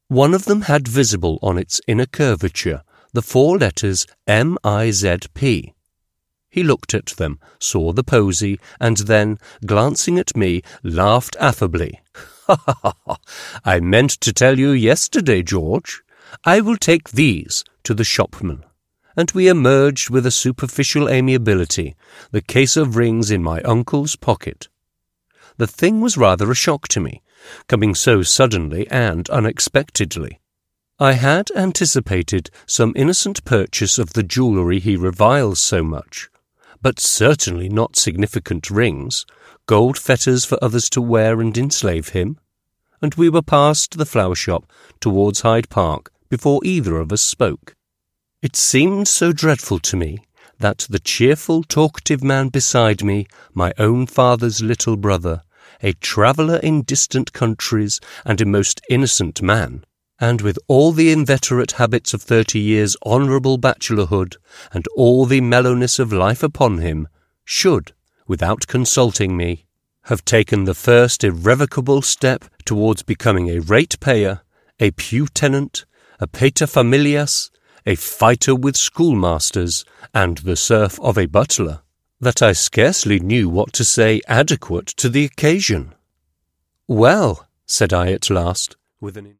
One of them had visible on its inner curvature the 4 letters MIZP. He looked at them, saw the posy, and then, glancing at me, laughed affably. "I meant to tell you yesterday, George. I will take these to the shopman." And we emerged with a superficial amiability, the case of rings in my uncle's pocket. The thing was rather a shock to me, coming so suddenly and unexpectedly. I had anticipated some innocent purchase of the jewellery he reviles so much, but certainly not significant rings, gold fetters for others to wear and enslave him, and we were past the flower shop towards Hyde Park before either of us spoke. It seemed so dreadful to me that the cheerful, talkative man beside me, my own father's little brother, a traveller in distant countries and a most innocent man, and with all the inveterate habits of 30 years' honourable bachelorhood and all the mellowness of life upon him, should, without consulting me, have taken the first irrevocable step towards becoming a rate-payer, a pew-tenant, a paterfamilias, a fighter with schoolmasters, and the serf of a butler, that I scarcely knew what to say adequate to the occasion. "Well," said I at last, with an